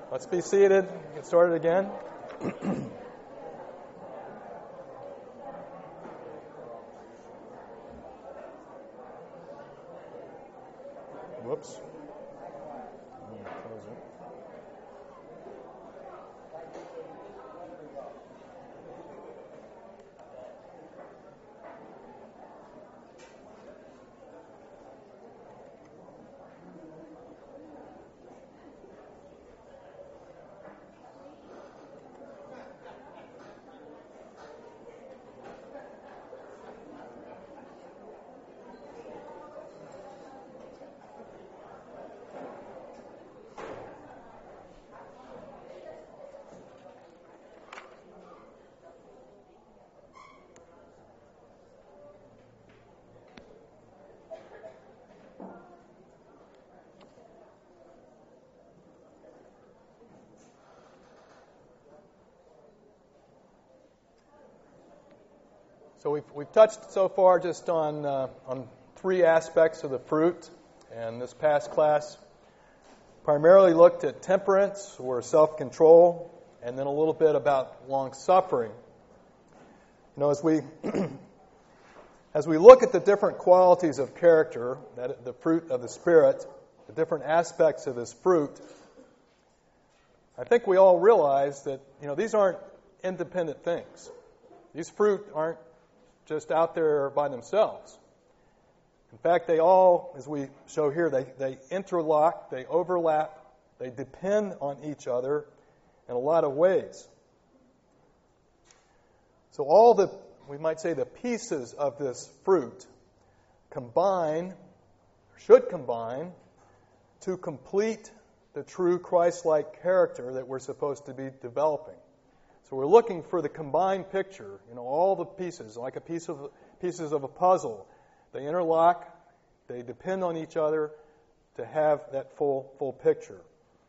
Let's be seated. Get started again. Whoops. I'm gonna close it. So we've touched so far just on three aspects of the fruit, and this past class primarily looked at temperance or self-control, and then a little bit about long-suffering. You know, as we look at the different qualities of character, that the fruit of the Spirit, the different aspects of this fruit, I think we all realize that these aren't independent things. These fruit aren't just out there by themselves. In fact, they all, as we show here, they interlock, they overlap, they depend on each other in a lot of ways. So all we might say the pieces of this fruit should combine to complete the true Christ-like character that we're supposed to be developing. So we're looking for the combined picture, all the pieces, like pieces of a puzzle. They interlock, they depend on each other to have that full picture.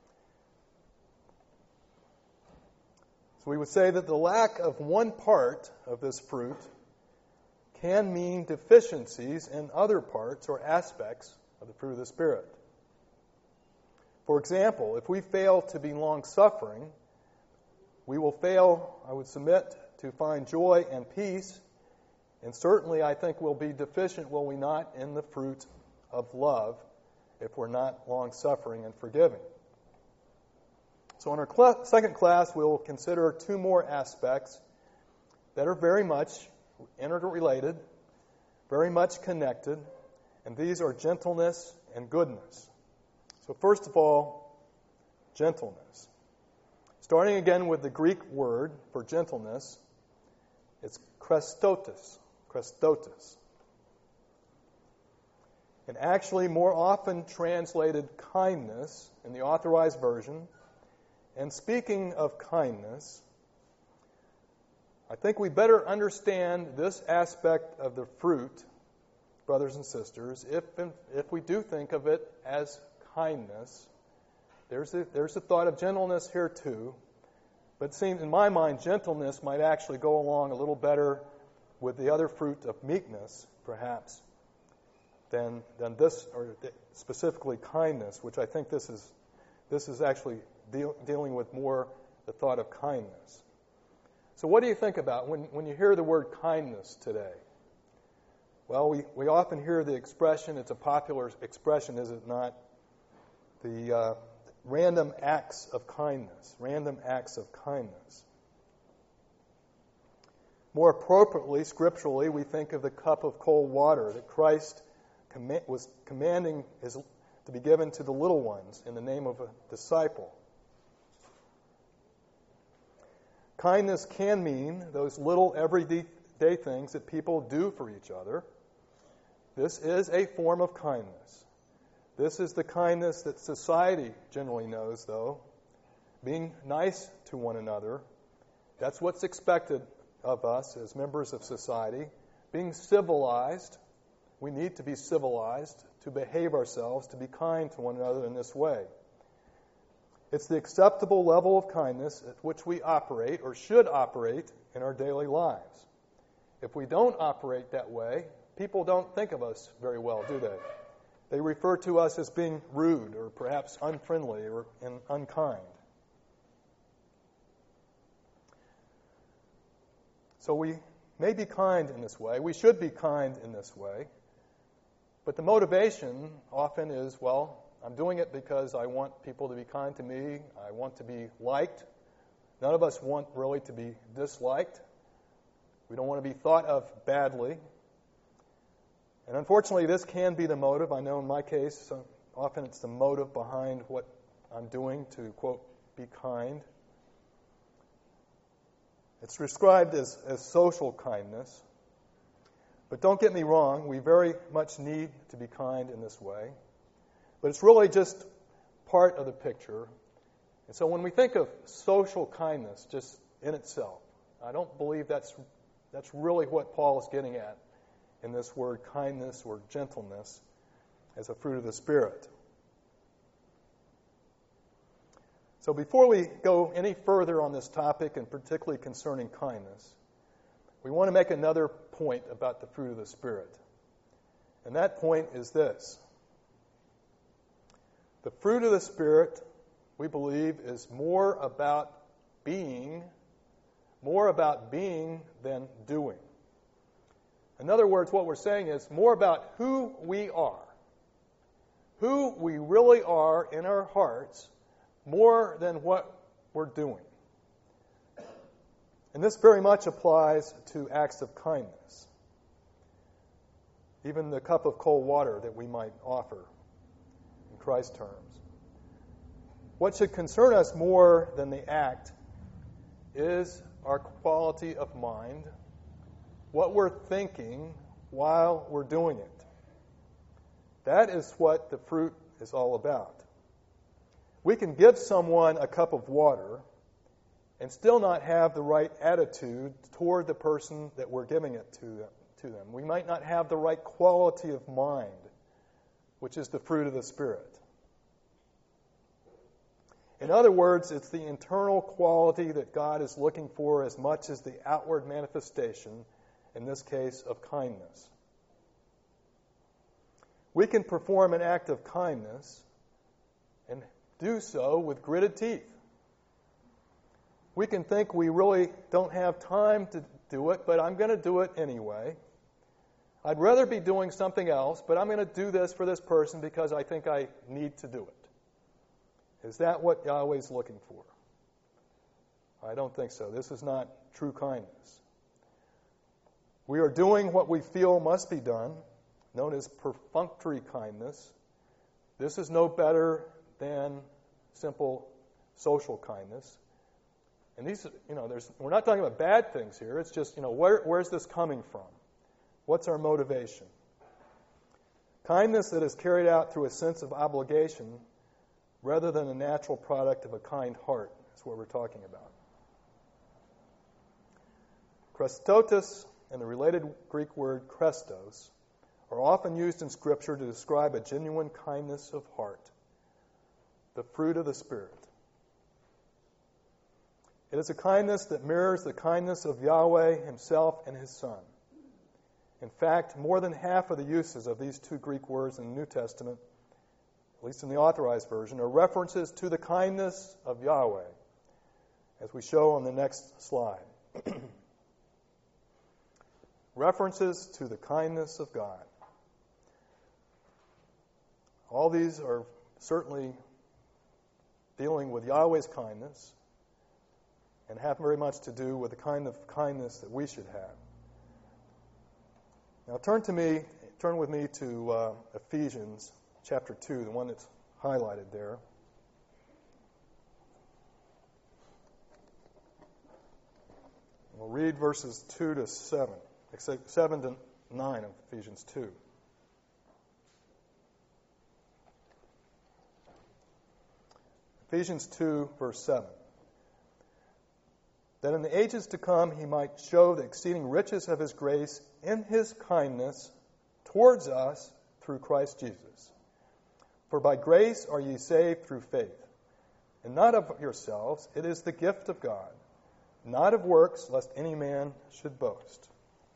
So we would say that the lack of one part of this fruit can mean deficiencies in other parts or aspects of the fruit of the Spirit. For example, if we fail to be long-suffering, we will fail, I would submit, to find joy and peace, and certainly I think we'll be deficient, will we not, in the fruit of love if we're not long-suffering and forgiving. So in our second class, we'll consider two more aspects that are very much interrelated, very much connected, and these are gentleness and goodness. So first of all, gentleness. Starting again with the Greek word for gentleness, it's chrestotes. And actually more often translated kindness in the Authorized Version. And speaking of kindness, I think we better understand this aspect of the fruit, brothers and sisters, if we do think of it as kindness. There's a thought of gentleness here too, but it seems in my mind gentleness might actually go along a little better with the other fruit of meekness, perhaps, than this, or specifically kindness, which I think this is actually dealing with more the thought of kindness. So what do you think about when you hear the word kindness today? Well, we often hear the expression, it's a popular expression, is it not? The random acts of kindness. More appropriately, scripturally, we think of the cup of cold water that Christ was commanding to be given to the little ones in the name of a disciple. Kindness can mean those little everyday things that people do for each other. This is a form of kindness. This is the kindness that society generally knows, though. Being nice to one another. That's what's expected of us as members of society. Being civilized. We need to be civilized, to behave ourselves, to be kind to one another in this way. It's the acceptable level of kindness at which we operate, or should operate, in our daily lives. If we don't operate that way, people don't think of us very well, do they? They refer to us as being rude or perhaps unfriendly or unkind. So we may be kind in this way. We should be kind in this way. But the motivation often is, well, I'm doing it because I want people to be kind to me. I want to be liked. None of us want really to be disliked. We don't want to be thought of badly. And unfortunately, this can be the motive. I know in my case, often it's the motive behind what I'm doing to, quote, be kind. It's described as social kindness. But don't get me wrong, we very much need to be kind in this way. But it's really just part of the picture. And so when we think of social kindness just in itself, I don't believe that's really what Paul is getting at in this word kindness or gentleness as a fruit of the Spirit. So before we go any further on this topic, and particularly concerning kindness, we want to make another point about the fruit of the Spirit. And that point is this. The fruit of the Spirit, we believe, is more about being than doing. In other words, what we're saying is more about who we really are in our hearts, more than what we're doing. And this very much applies to acts of kindness. Even the cup of cold water that we might offer in Christ's terms. What should concern us more than the act is our quality of mind, what we're thinking while we're doing it. That is what the fruit is all about. We can give someone a cup of water and still not have the right attitude toward the person that we're giving it to them. We might not have the right quality of mind, which is the fruit of the Spirit. In other words, it's the internal quality that God is looking for as much as the outward manifestation, in this case, of kindness. We can perform an act of kindness and do so with gritted teeth. We can think we really don't have time to do it, but I'm going to do it anyway. I'd rather be doing something else, but I'm going to do this for this person because I think I need to do it. Is that what Yahweh's looking for? I don't think so. This is not true kindness. We are doing what we feel must be done, known as perfunctory kindness. This is no better than simple social kindness. And these, we're not talking about bad things here. It's just, where's this coming from? What's our motivation? Kindness that is carried out through a sense of obligation rather than a natural product of a kind heart is what we're talking about. Chrestotes and the related Greek word Christos are often used in Scripture to describe a genuine kindness of heart, the fruit of the Spirit. It is a kindness that mirrors the kindness of Yahweh Himself and His Son. In fact, more than half of the uses of these two Greek words in the New Testament, at least in the Authorized Version, are references to the kindness of Yahweh, as we show on the next slide. References to the kindness of God. All these are certainly dealing with Yahweh's kindness and have very much to do with the kind of kindness that we should have. Now turn with me to Ephesians chapter 2, the one that's highlighted there. We'll read verses 2 to 7, 7 to 9 of Ephesians 2. Ephesians 2, verse 7. That in the ages to come He might show the exceeding riches of His grace in His kindness towards us through Christ Jesus. For by grace are ye saved through faith, and not of yourselves, it is the gift of God, not of works, lest any man should boast.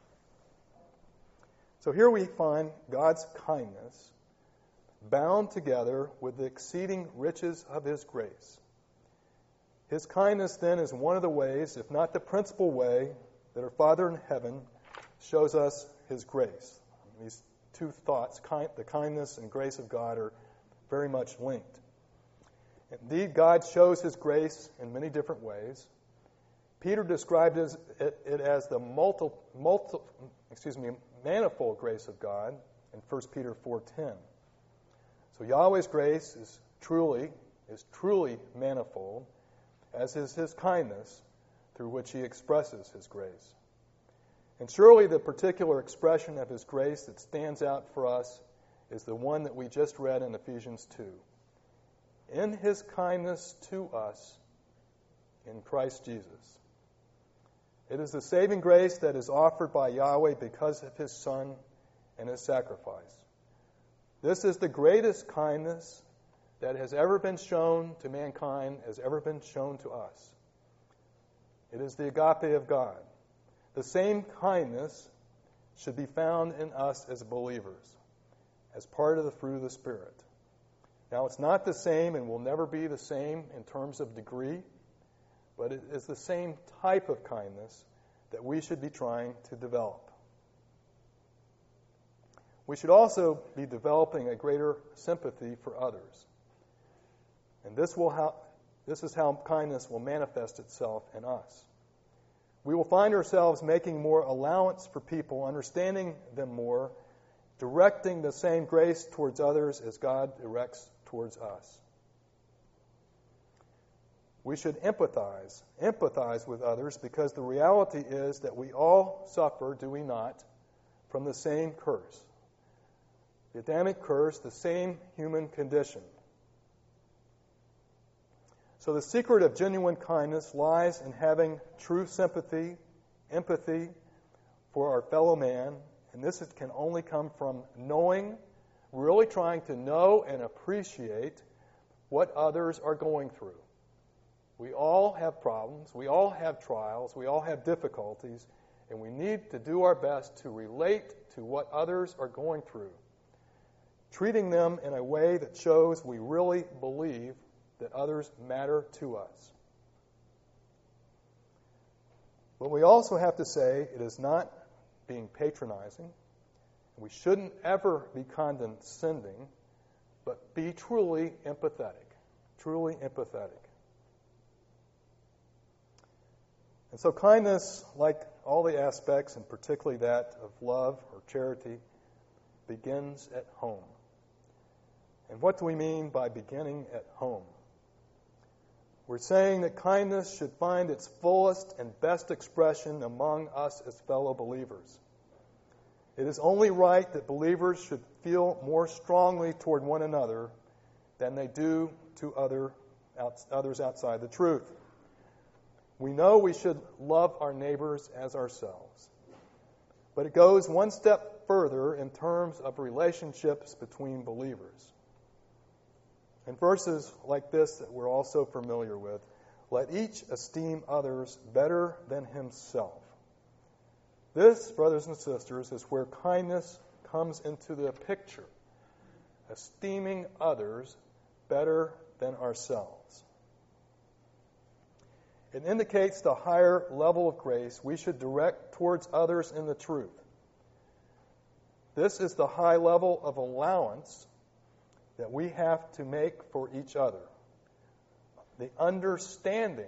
So here we find God's kindness bound together with the exceeding riches of His grace. His kindness, then, is one of the ways, if not the principal way, that our Father in heaven shows us his grace. These two thoughts, the kindness and grace of God, are very much linked. Indeed, God shows his grace in many different ways. Peter described it as the manifold grace of God in 1 Peter 4:10. So Yahweh's grace is truly manifold, as is his kindness through which he expresses his grace. And surely the particular expression of his grace that stands out for us is the one that we just read in Ephesians 2. In his kindness to us in Christ Jesus. It is the saving grace that is offered by Yahweh because of his Son and his sacrifice. This is the greatest kindness that has ever been shown to mankind, has ever been shown to us. It is the agape of God. The same kindness should be found in us as believers, as part of the fruit of the Spirit. Now, it's not the same and will never be the same in terms of degree, but it is the same type of kindness that we should be trying to develop. We should also be developing a greater sympathy for others. And this is how kindness will manifest itself in us. We will find ourselves making more allowance for people, understanding them more, directing the same grace towards others as God directs towards us. We should empathize with others, because the reality is that we all suffer, do we not, from the same curse. The Adamic curse, the same human condition. So the secret of genuine kindness lies in having true sympathy, empathy for our fellow man, and this can only come from knowing, really trying to know and appreciate what others are going through. We all have problems, we all have trials, we all have difficulties, and we need to do our best to relate to what others are going through, treating them in a way that shows we really believe that others matter to us. But we also have to say it is not being patronizing. We shouldn't ever be condescending, but be truly empathetic. Truly empathetic. And so kindness, like all the aspects, and particularly that of love or charity, begins at home. And what do we mean by beginning at home? We're saying that kindness should find its fullest and best expression among us as fellow believers. It is only right that believers should feel more strongly toward one another than they do to others outside the truth. We know we should love our neighbors as ourselves. But it goes one step further in terms of relationships between believers. In verses like this that we're also familiar with, let each esteem others better than himself. This, brothers and sisters, is where kindness comes into the picture. Esteeming others better than ourselves. It indicates the higher level of grace we should direct towards others in the truth. This is the high level of allowance that we have to make for each other. The understanding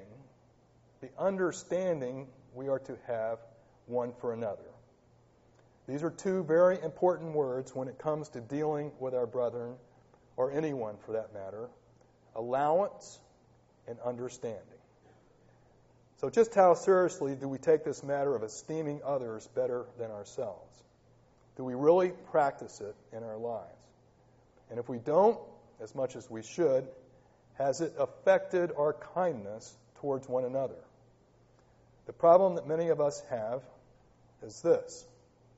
we are to have one for another. These are two very important words when it comes to dealing with our brethren, or anyone for that matter: allowance and understanding. So just how seriously do we take this matter of esteeming others better than ourselves? Do we really practice it in our lives? And if we don't, as much as we should, has it affected our kindness towards one another? The problem that many of us have is this: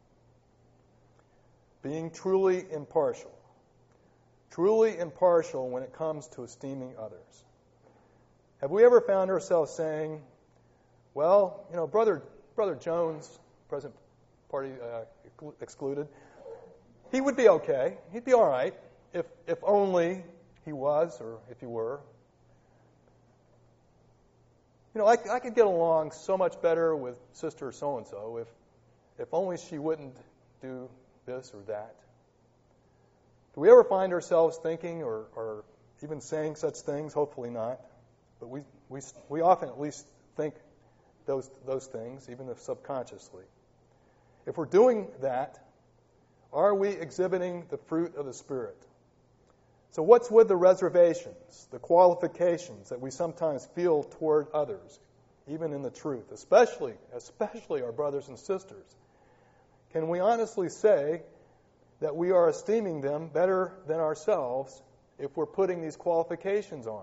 being truly impartial. Truly impartial when it comes to esteeming others. Have we ever found ourselves saying, well, Brother Jones, present party excluded, he would be okay. He'd be all right if only he was, or if he were. I could get along so much better with Sister so-and-so if only she wouldn't do this or that. Do we ever find ourselves thinking or even saying such things? Hopefully not. But we often at least think those things, even if subconsciously. If we're doing that, are we exhibiting the fruit of the Spirit? So what's with the reservations, the qualifications that we sometimes feel toward others, even in the truth, especially our brothers and sisters? Can we honestly say that we are esteeming them better than ourselves if we're putting these qualifications on?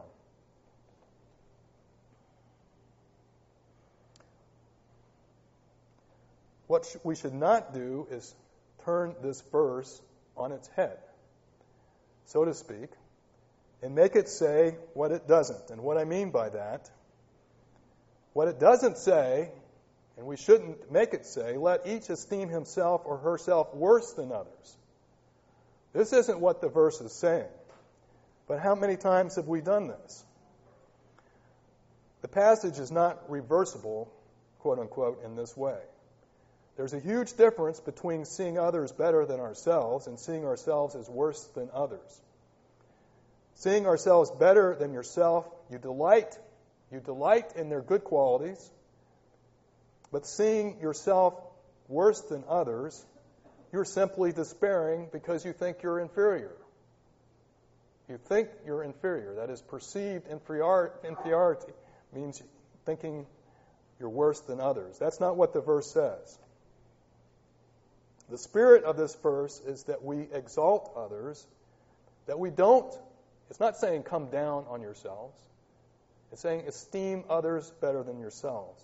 What we should not do is turn this verse on its head, so to speak, and make it say what it doesn't. And what I mean by that, what it doesn't say, and we shouldn't make it say, let each esteem himself or herself worse than others. This isn't what the verse is saying. But how many times have we done this? The passage is not reversible, quote unquote, in this way. There's a huge difference between seeing others better than ourselves and seeing ourselves as worse than others. Seeing ourselves better than yourself, you delight in their good qualities, but seeing yourself worse than others, you're simply despairing because you think you're inferior. You think you're inferior. That is, perceived inferiority means thinking you're worse than others. That's not what the verse says. The spirit of this verse is that we exalt others, that we don't. It's not saying come down on yourselves. It's saying esteem others better than yourselves.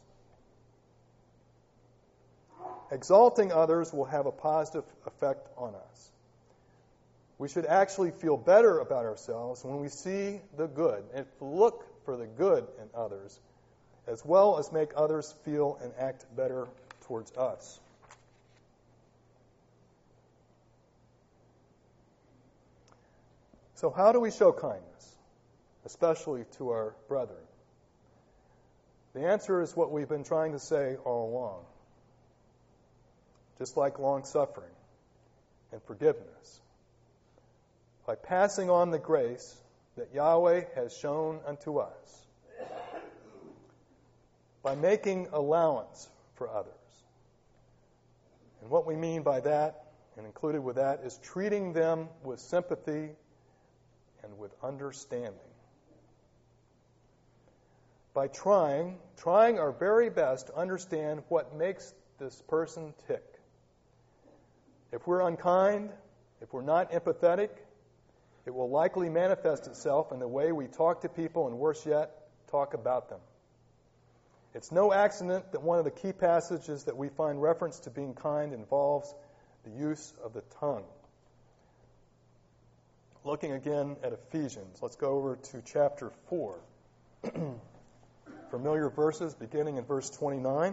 Exalting others will have a positive effect on us. We should actually feel better about ourselves when we see the good and look for the good in others, as well as make others feel and act better towards us. So how do we show kindness, especially to our brethren? The answer is what we've been trying to say all along. Just like long-suffering and forgiveness. By passing on the grace that Yahweh has shown unto us. By making allowance for others. And what we mean by that, and included with that, is treating them with sympathy and with understanding. By trying our very best to understand what makes this person tick. If we're unkind, if we're not empathetic, it will likely manifest itself in the way we talk to people and, worse yet, talk about them. It's no accident that one of the key passages that we find reference to being kind involves the use of the tongue. Looking again at Ephesians, let's go over to chapter 4. Familiar verses beginning in verse 29.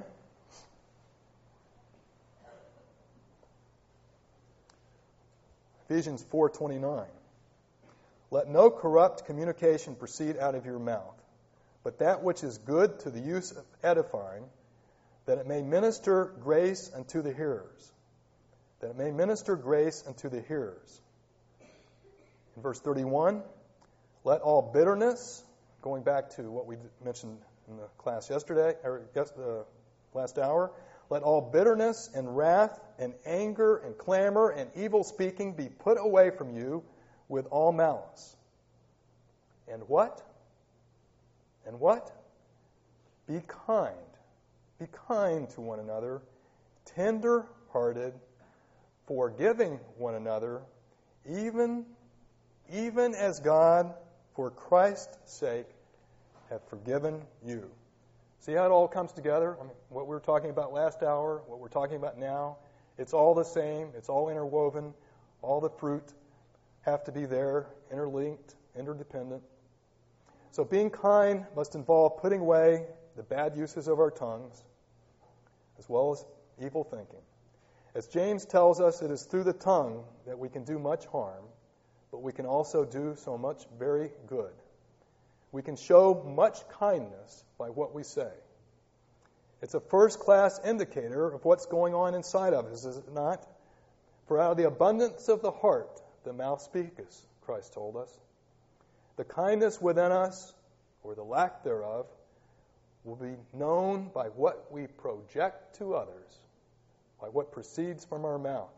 Ephesians 4:29. Let no corrupt communication proceed out of your mouth, but that which is good to the use of edifying, that it may minister grace unto the hearers. That it may minister grace unto the hearers. In verse 31, let all bitterness, going back to what we mentioned in the class yesterday, or last hour, let all bitterness and wrath and anger and clamor and evil speaking be put away from you with all malice. And what? And what? Be kind. Be kind to one another, tender-hearted, forgiving one another, even as God, for Christ's sake, hath forgiven you. See how it all comes together? I mean, what we were talking about last hour, what we're talking about now, it's all the same. It's all interwoven. All the fruit have to be there, interlinked, interdependent. So being kind must involve putting away the bad uses of our tongues, as well as evil thinking. As James tells us, it is through the tongue that we can do much harm, but we can also do so much very good. We can show much kindness by what we say. It's a first-class indicator of what's going on inside of us, is it not? For out of the abundance of the heart, the mouth speaketh, Christ told us. The kindness within us, or the lack thereof, will be known by what we project to others, by what proceeds from our mouth.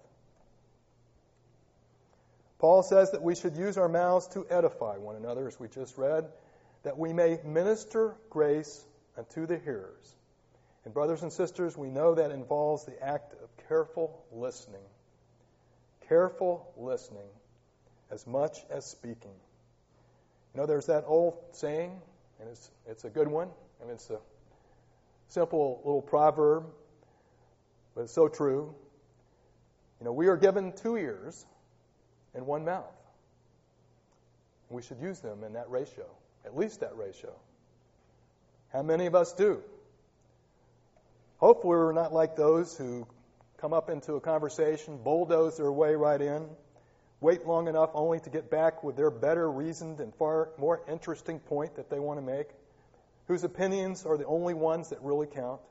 Paul says that we should use our mouths to edify one another, as we just read, that we may minister grace unto the hearers. And brothers and sisters, we know that involves the act of careful listening. Careful listening as much as speaking. You know, there's that old saying, and it's a good one, and it's a simple little proverb, but it's so true. You know, we are given 2 ears and 1 mouth. We should use them in that ratio, at least that ratio. How many of us do? Hopefully we're not like those who come up into a conversation, bulldoze their way right in, wait long enough only to get back with their better reasoned and far more interesting point that they want to make, whose opinions are the only ones that really count.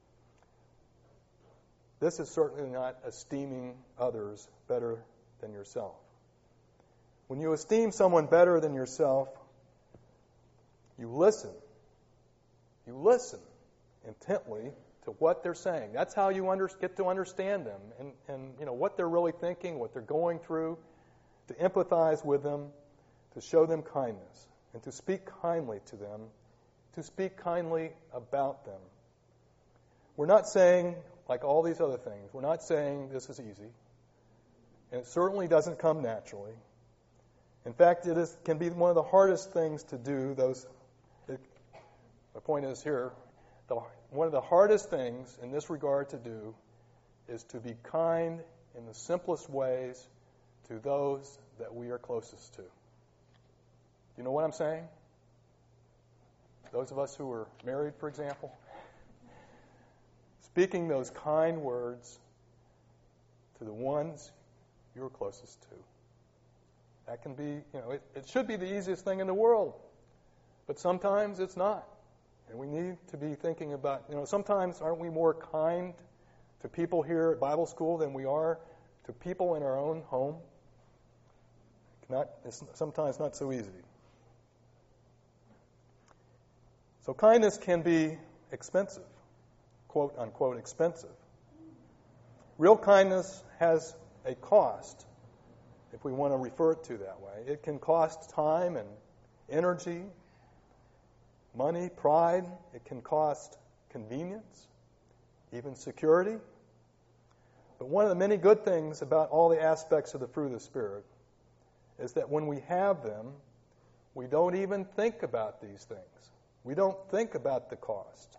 This is certainly not esteeming others better than yourself. When you esteem someone better than yourself, you listen. You listen intently to what they're saying. That's how you get to understand them and you know what they're really thinking, what they're going through, to empathize with them, to show them kindness, and to speak kindly to them, to speak kindly about them. We're not saying, like all these other things, we're not saying this is easy, and it certainly doesn't come naturally. In fact, can be one of the hardest things to do. My point is here, one of the hardest things in this regard to do is to be kind in the simplest ways to those that we are closest to. You know what I'm saying? Those of us who are married, for example, speaking those kind words to the ones you're closest to. That can be, it should be the easiest thing in the world, but sometimes it's not. And we need to be thinking about, sometimes aren't we more kind to people here at Bible school than we are to people in our own home? It's sometimes not so easy. So kindness can be expensive, quote unquote expensive. Real kindness has a cost, if we want to refer to it that way. It can cost time and energy, money, pride. It can cost convenience, even security. But one of the many good things about all the aspects of the fruit of the Spirit is that when we have them, we don't even think about these things. We don't think about the cost.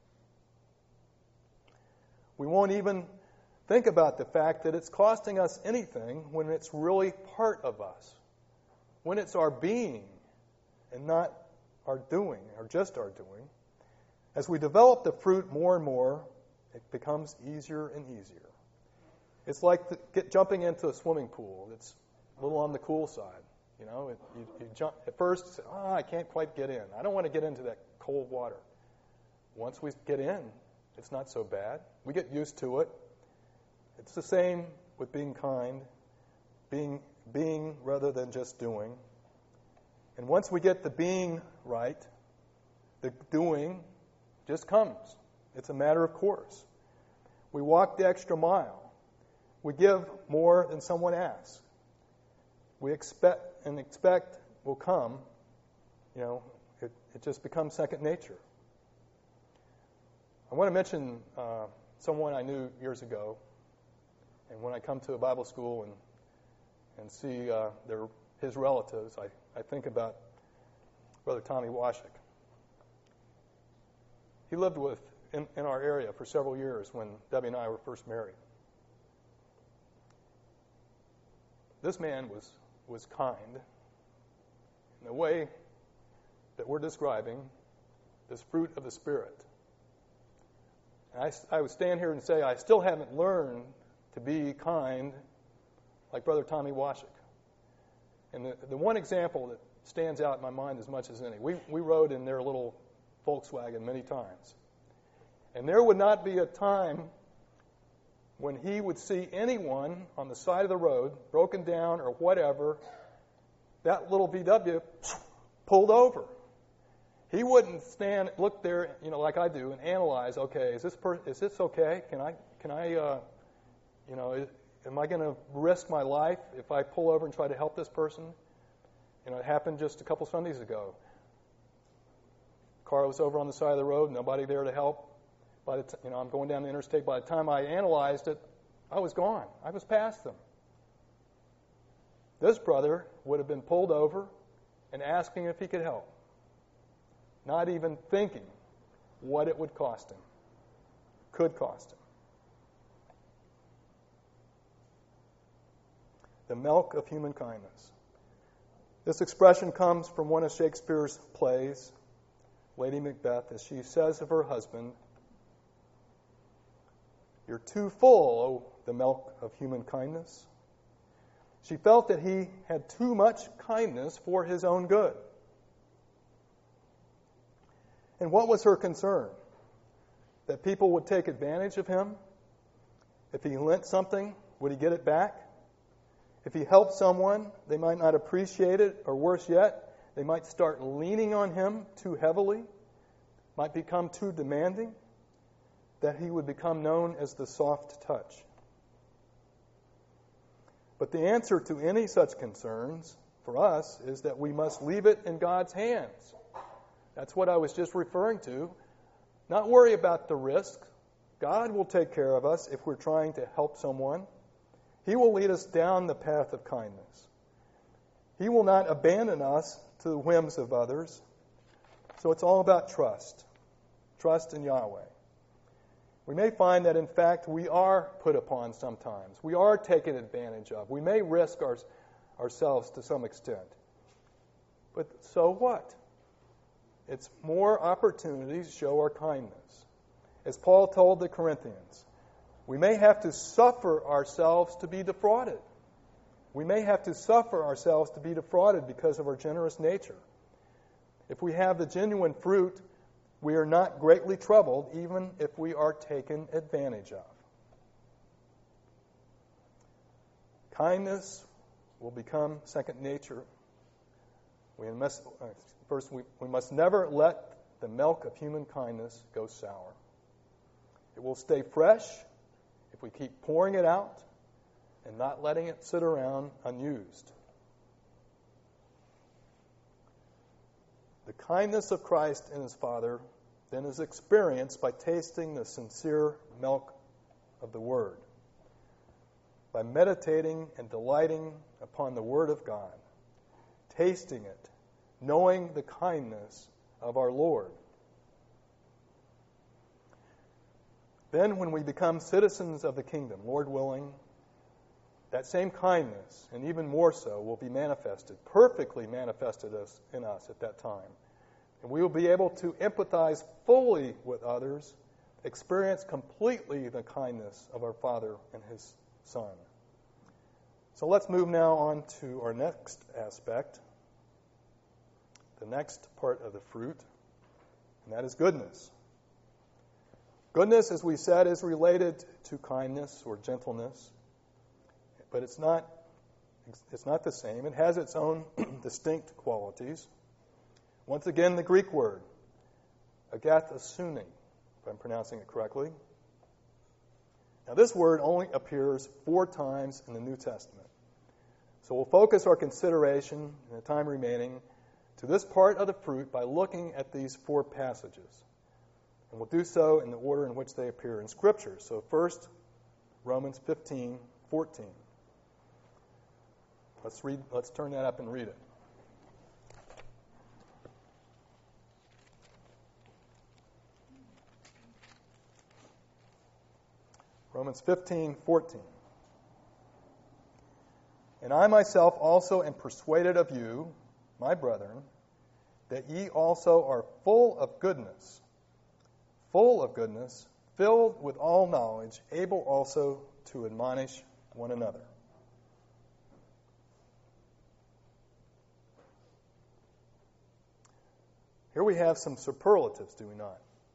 We won't even think about the fact that it's costing us anything when it's really part of us, when it's our being and not our doing, or just our doing. As we develop the fruit more and more, it becomes easier and easier. It's like jumping into a swimming pool. It's a little on the cool side. You jump at first, say, I can't quite get in. I don't want to get into that cold water. Once we get in, it's not so bad. We get used to it. It's the same with being kind, being rather than just doing. And once we get the being right, the doing just comes. It's a matter of course. We walk the extra mile. We give more than someone asks. We expect will come. It just becomes second nature. I want to mention someone I knew years ago, and when I come to a Bible school and see his relatives, I think about Brother Tommy Washik. He lived in our area for several years when Debbie and I were first married. This man was kind in the way that we're describing this fruit of the Spirit. And I would stand here and say I still haven't learned to be kind like Brother Tommy Washik. And the one example stands out in my mind as much as any. We rode in their little Volkswagen many times. And there would not be a time when he would see anyone on the side of the road, broken down or whatever, that little VW pulled over. He wouldn't look there, like I do, and analyze. Okay, is this okay? Can I, am I going to risk my life if I pull over and try to help this person? It happened just a couple Sundays ago. Car was over on the side of the road, nobody there to help. I'm going down the interstate. By the time I analyzed it, I was gone. I was past them. This brother would have been pulled over and asking if he could help, not even thinking what it would cost him, could cost him. The milk of human kindness. This expression comes from one of Shakespeare's plays, Lady Macbeth, as she says of her husband, "You're too full, O the milk of human kindness." She felt that he had too much kindness for his own good. And what was her concern? That people would take advantage of him? If he lent something, would he get it back? If he helped someone, they might not appreciate it, or worse yet, they might start leaning on him too heavily, might become too demanding, that he would become known as the soft touch. But the answer to any such concerns for us is that we must leave it in God's hands. That's what I was just referring to. Not worry about the risk. God will take care of us if we're trying to help someone. He will lead us down the path of kindness. He will not abandon us to the whims of others. So it's all about trust. Trust in Yahweh. We may find that, in fact, we are put upon sometimes. We are taken advantage of. We may risk ourselves to some extent. But so what? It's more opportunities to show our kindness. As Paul told the Corinthians, we may have to suffer ourselves to be defrauded. We may have to suffer ourselves to be defrauded because of our generous nature. If we have the genuine fruit, we are not greatly troubled, even if we are taken advantage of. Kindness will become second nature. We must never let the milk of human kindness go sour. It will stay fresh if we keep pouring it out and not letting it sit around unused. The kindness of Christ in his Father then is experienced by tasting the sincere milk of the Word, by meditating and delighting upon the Word of God, tasting it, knowing the kindness of our Lord. Then when we become citizens of the kingdom, Lord willing, that same kindness, and even more so, will be manifested, perfectly manifested in us at that time. And we will be able to empathize fully with others, experience completely the kindness of our Father and his Son. So let's move now on to our next aspect, the next part of the fruit, and that is goodness. Goodness, as we said, is related to kindness or gentleness, but it's not the same. It has its own distinct qualities. Once again, the Greek word, agathosune, if I'm pronouncing it correctly. Now, this word only appears 4 times in the New Testament. So we'll focus our consideration, in the time remaining, to this part of the fruit by looking at these 4 passages. And we'll do so in the order in which they appear in Scripture. So first, Romans 15:14. Let's turn that up and read it. Romans 15:14. And I myself also am persuaded of you, my brethren, that ye also are full of goodness, filled with all knowledge, able also to admonish one another. Here we have some superlatives, do we not?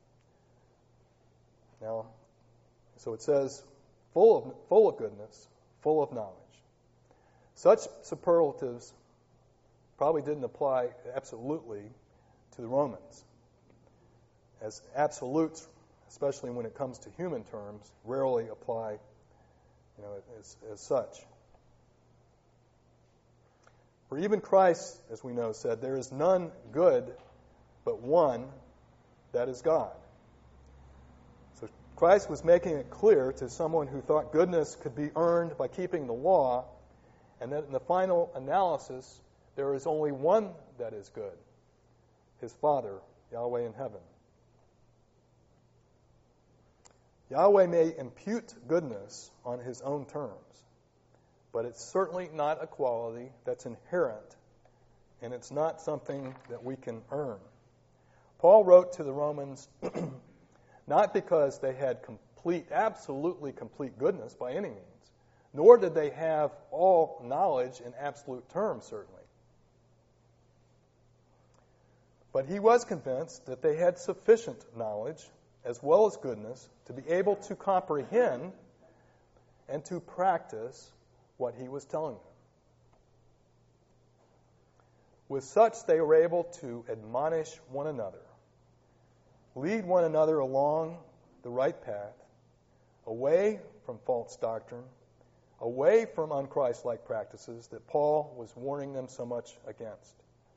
Now, so it says, full of goodness, full of knowledge. Such superlatives probably didn't apply absolutely to the Romans, as absolutes, especially when it comes to human terms, rarely apply, as such. For even Christ, as we know, said, "There is none good but one, that is God." So Christ was making it clear to someone who thought goodness could be earned by keeping the law, and that in the final analysis, there is only one that is good, his Father, Yahweh in heaven. Yahweh may impute goodness on his own terms, but it's certainly not a quality that's inherent, and it's not something that we can earn. Paul wrote to the Romans not because they had absolutely complete goodness by any means, nor did they have all knowledge in absolute terms, certainly. But he was convinced that they had sufficient knowledge as well as goodness to be able to comprehend and to practice what he was telling them. With such, they were able to admonish one another, lead one another along the right path, away from false doctrine, away from unchristlike practices that Paul was warning them so much against.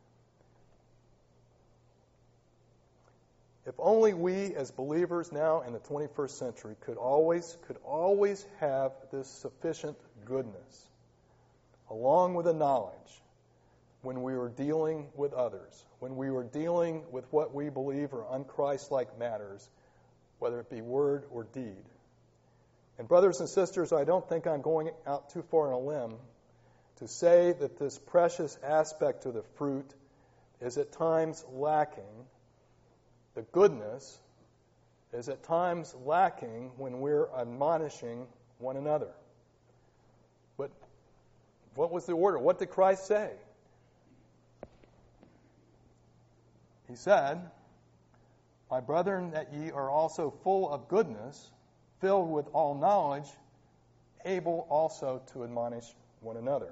If only we as believers now in the 21st century could always have this sufficient goodness, along with the knowledge, when we were dealing with others, when we were dealing with what we believe are unchristlike matters, whether it be word or deed. And brothers and sisters, I don't think I'm going out too far on a limb to say that this precious aspect of the fruit is at times lacking. The goodness is at times lacking when we're admonishing one another. But what was the order? What did Christ say? He said, "My brethren, that ye are also full of goodness, filled with all knowledge, able also to admonish one another."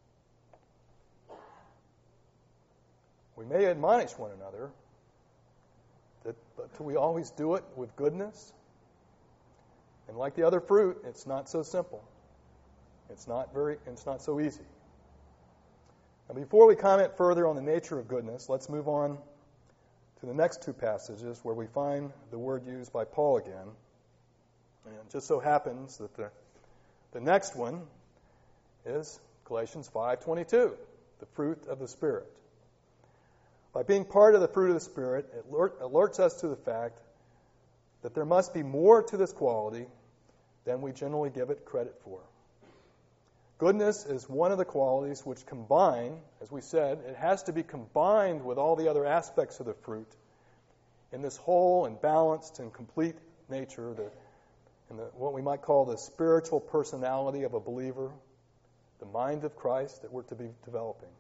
We may admonish one another, but do we always do it with goodness? And like the other fruit, it's not so simple. It's not so easy. Now, before we comment further on the nature of goodness, let's move on to the next two passages where we find the word used by Paul again. And it just so happens that the next one is Galatians 5:22, the fruit of the Spirit. By being part of the fruit of the Spirit, it alerts us to the fact that there must be more to this quality than we generally give it credit for. Goodness is one of the qualities which combine, as we said, it has to be combined with all the other aspects of the fruit in this whole and balanced and complete nature, what we might call the spiritual personality of a believer, the mind of Christ that we're to be developing.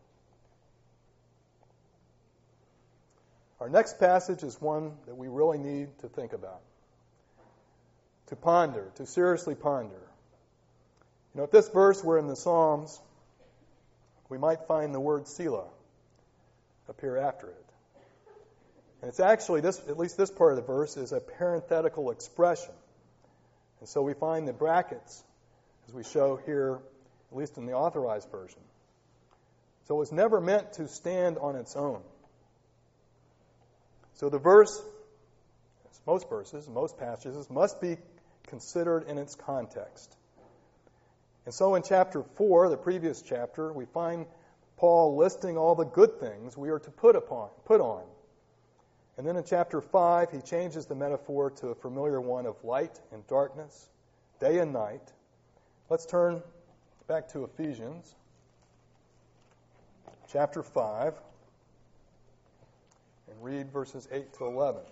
Our next passage is one that we really need to think about, to ponder, to seriously ponder. If this verse were in the Psalms, we might find the word Selah appear after it. And it's actually, at least this part of the verse, is a parenthetical expression. And so we find the brackets, as we show here, at least in the Authorized Version. So it was never meant to stand on its own. So the verse, as most verses, most passages, must be considered in its context. And so in chapter 4, the previous chapter, we find Paul listing all the good things we are to put on. And then in chapter 5, he changes the metaphor to a familiar one of light and darkness, day and night. Let's turn back to Ephesians, chapter 5. And read verses 8 to 11.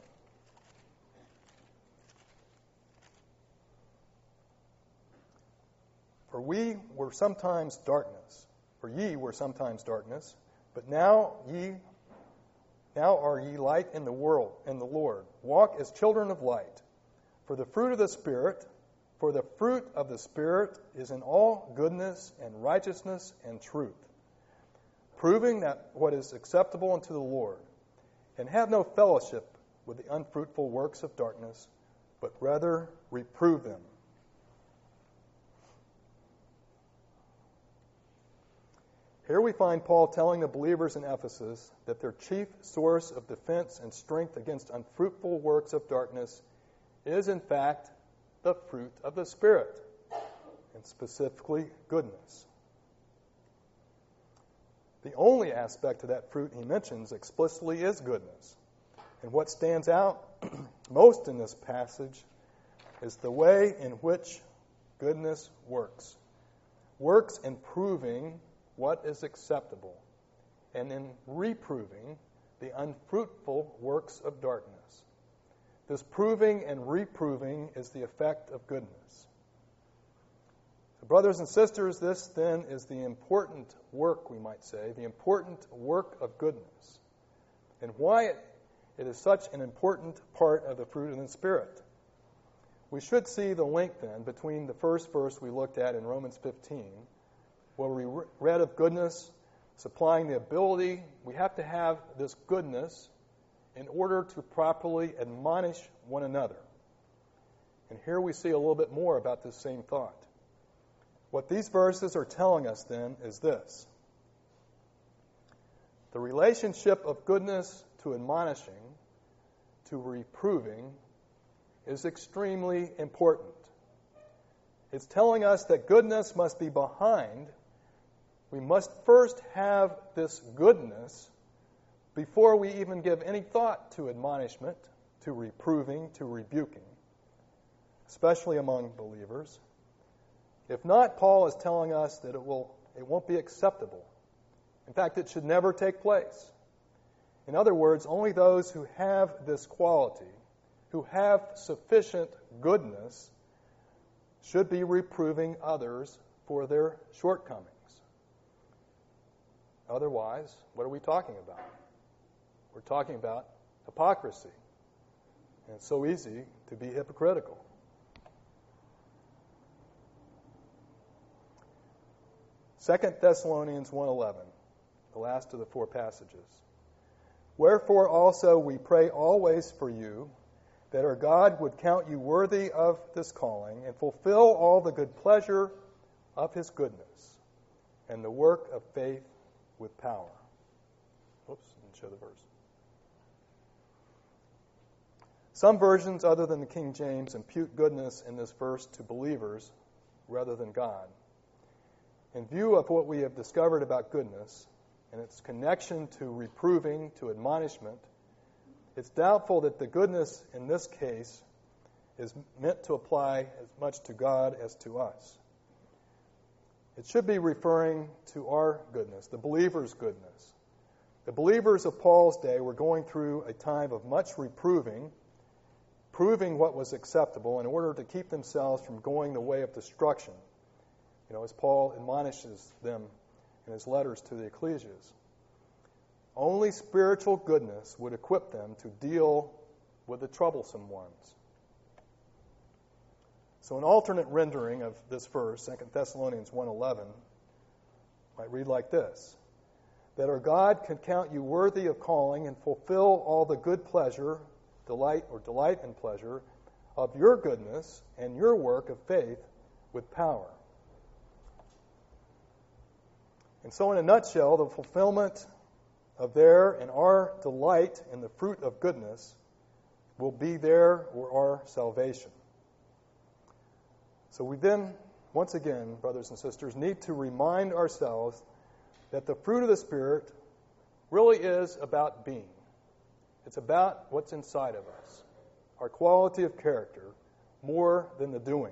For ye were sometimes darkness, but Now are ye light in the world, in the Lord. Walk as children of light. For the fruit of the Spirit is in all goodness and righteousness and truth, proving that what is acceptable unto the Lord, and have no fellowship with the unfruitful works of darkness, but rather reprove them. Here we find Paul telling the believers in Ephesus that their chief source of defense and strength against unfruitful works of darkness is, in fact, the fruit of the Spirit, and specifically goodness. The only aspect of that fruit he mentions explicitly is goodness. And what stands out most in this passage is the way in which goodness works. Works in proving what is acceptable, and in reproving the unfruitful works of darkness. This proving and reproving is the effect of goodness. So, brothers and sisters, this then is the important work, we might say, the important work of goodness, and why it is such an important part of the fruit of the Spirit. We should see the link then between the first verse we looked at in Romans 15, where we read of goodness supplying the ability. We have to have this goodness in order to properly admonish one another. And here we see a little bit more about this same thought. What these verses are telling us then is this: the relationship of goodness to admonishing, to reproving, is extremely important. It's telling us that goodness must be behind. We must first have this goodness before we even give any thought to admonishment, to reproving, to rebuking, especially among believers. If not, Paul is telling us that it won't be acceptable. In fact, it should never take place. In other words, only those who have this quality, who have sufficient goodness, should be reproving others for their shortcomings. Otherwise, what are we talking about? We're talking about hypocrisy. And it's so easy to be hypocritical. Second Thessalonians 1:11, the last of the four passages. Wherefore also we pray always for you, that our God would count you worthy of this calling, and fulfill all the good pleasure of his goodness, and the work of faith with power. Whoops, didn't show the verse. Some versions other than the King James impute goodness in this verse to believers rather than God. In view of what we have discovered about goodness and its connection to reproving, to admonishment, it's doubtful that the goodness in this case is meant to apply as much to God as to us. It should be referring to our goodness, the believer's goodness. The believers of Paul's day were going through a time of much reproving, proving what was acceptable in order to keep themselves from going the way of destruction, as Paul admonishes them in his letters to the ecclesias. Only spiritual goodness would equip them to deal with the troublesome ones. So an alternate rendering of this verse, 2 Thessalonians 1:11, might read like this: that our God can count you worthy of calling and fulfill all the good pleasure, delight in pleasure of your goodness and your work of faith with power. And so in a nutshell, the fulfillment of their and our delight in the fruit of goodness will be their or our salvation. So we then, once again, brothers and sisters, need to remind ourselves that the fruit of the Spirit really is about being. It's about what's inside of us, our quality of character, more than the doing.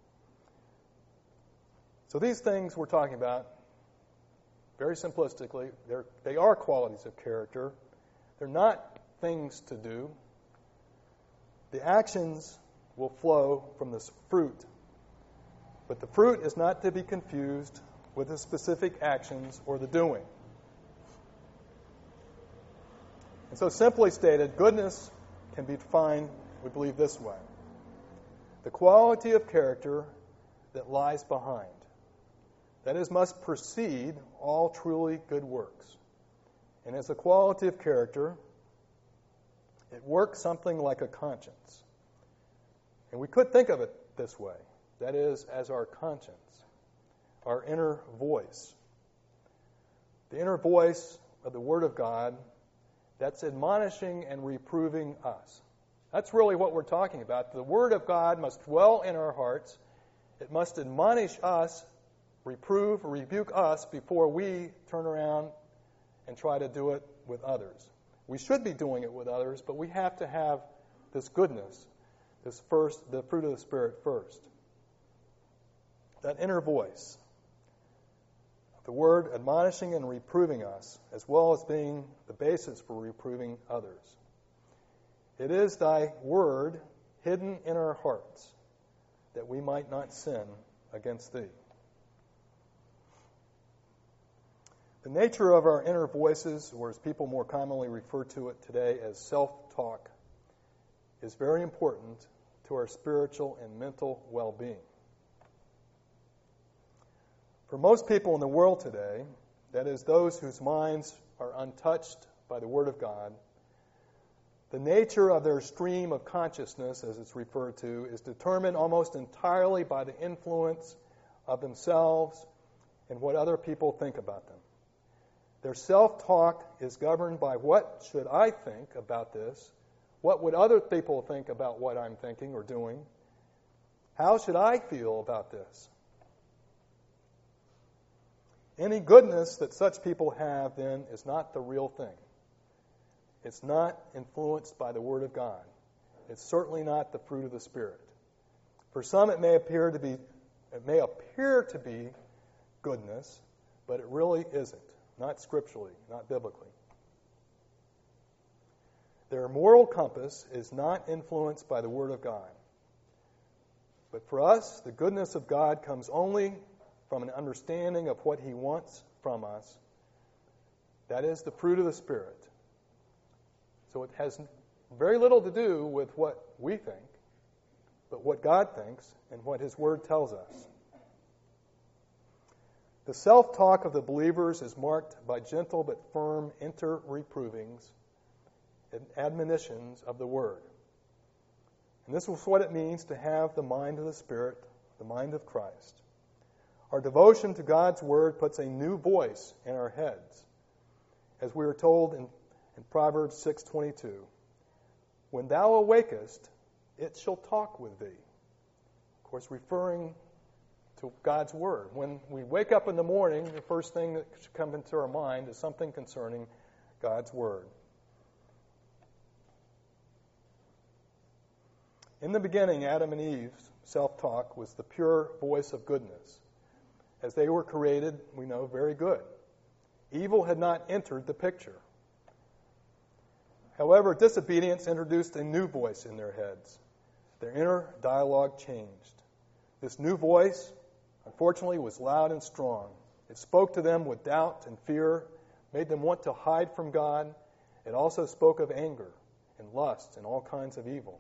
So these things we're talking about, very simplistically, they are qualities of character. They're not things to do. The actions will flow from this fruit. But the fruit is not to be confused with the specific actions or the doing. And so simply stated, goodness can be defined, we believe, this way: the quality of character that lies behind. That is, must precede all truly good works. And as a quality of character, it works something like a conscience. And we could think of it this way. That is, as our conscience, our inner voice. The inner voice of the Word of God that's admonishing and reproving us. That's really what we're talking about. The Word of God must dwell in our hearts. It must admonish us, reprove, rebuke us before we turn around and try to do it with others. We should be doing it with others, but we have to have this goodness, the fruit of the Spirit first. That inner voice, the Word admonishing and reproving us, as well as being the basis for reproving others. It is thy word hidden in our hearts, that we might not sin against thee. The nature of our inner voices, or as people more commonly refer to it today as self-talk, is very important to our spiritual and mental well-being. For most people in the world today, that is, those whose minds are untouched by the Word of God, the nature of their stream of consciousness, as it's referred to, is determined almost entirely by the influence of themselves and what other people think about them. Their self-talk is governed by what should I think about this? What would other people think about what I'm thinking or doing? How should I feel about this? Any goodness that such people have, then, is not the real thing. It's not influenced by the Word of God. It's certainly not the fruit of the Spirit. For some, it may appear to be goodness, but it really isn't. Not scripturally, not biblically. Their moral compass is not influenced by the Word of God. But for us, the goodness of God comes only from an understanding of what He wants from us. That is the fruit of the Spirit. So it has very little to do with what we think, but what God thinks and what His Word tells us. The self-talk of the believers is marked by gentle but firm inter-reprovings and admonitions of the Word. And this is what it means to have the mind of the Spirit, the mind of Christ. Our devotion to God's Word puts a new voice in our heads. As we are told in Proverbs 6:22, when thou awakest, it shall talk with thee. Of course, referring to God's Word. When we wake up in the morning, the first thing that should come into our mind is something concerning God's Word. In the beginning, Adam and Eve's self-talk was the pure voice of goodness. As they were created, we know, very good. Evil had not entered the picture. However, disobedience introduced a new voice in their heads. Their inner dialogue changed. This new voice, unfortunately, was loud and strong. It spoke to them with doubt and fear, made them want to hide from God. It also spoke of anger and lust and all kinds of evil.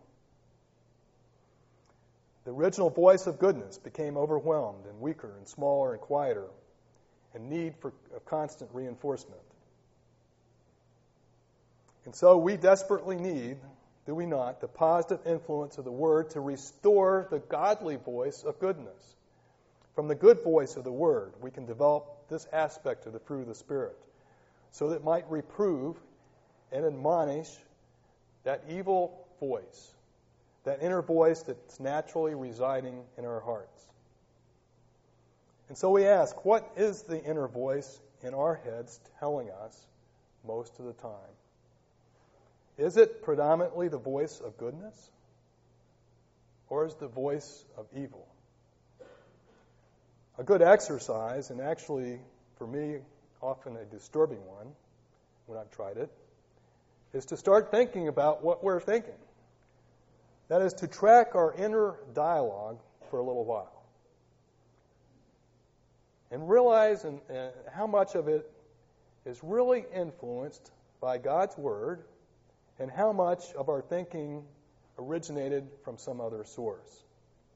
The original voice of goodness became overwhelmed and weaker and smaller and quieter, in need for a constant reinforcement. And so we desperately need, do we not, the positive influence of the Word to restore the godly voice of goodness. From the good voice of the Word, we can develop this aspect of the fruit of the Spirit, so that it might reprove and admonish that evil voice, that inner voice that's naturally residing in our hearts. And so we ask, what is the inner voice in our heads telling us most of the time? Is it predominantly the voice of goodness? Or is it the voice of evil? A good exercise, and actually, for me, often a disturbing one, when I've tried it, is to start thinking about what we're thinking. That is, to track our inner dialogue for a little while. And realize how much of it is really influenced by God's Word and how much of our thinking originated from some other source.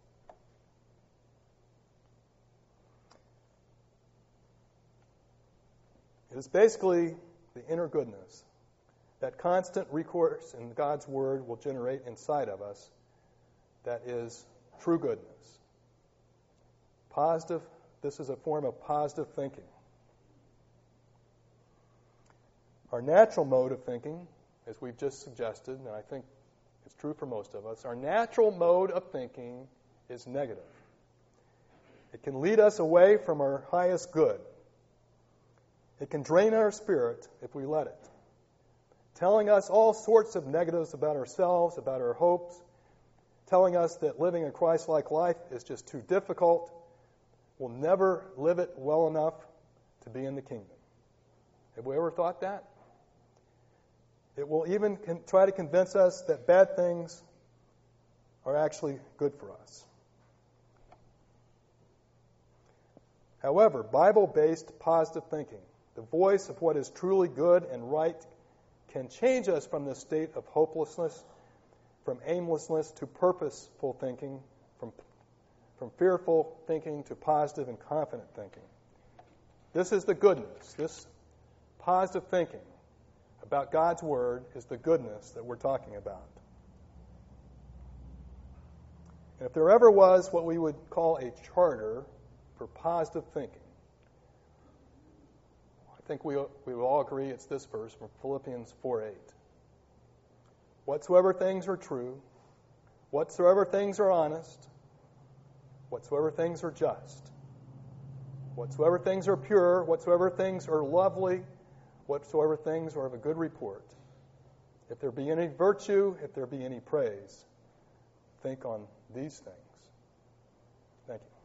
It is basically the inner goodness that constant recourse in God's Word will generate inside of us that is true goodness. Positive, this is a form of positive thinking. Our natural mode of thinking, as we've just suggested, and I think it's true for most of us, our natural mode of thinking is negative. It can lead us away from our highest good. It can drain our spirit if we let it, telling us all sorts of negatives about ourselves, about our hopes, telling us that living a Christ-like life is just too difficult. We'll never live it well enough to be in the kingdom. Have we ever thought that? It will even try to convince us that bad things are actually good for us. However, Bible-based positive thinking, the voice of what is truly good and right, can change us from this state of hopelessness, from aimlessness to purposeful thinking, from fearful thinking to positive and confident thinking. This is the goodness. This positive thinking about God's Word is the goodness that we're talking about. And if there ever was what we would call a charter for positive thinking, I think we will all agree it's this verse from Philippians 4:8. Whatsoever things are true, whatsoever things are honest, whatsoever things are just, whatsoever things are pure, whatsoever things are lovely, whatsoever things are of a good report, if there be any virtue, if there be any praise, think on these things. Thank you.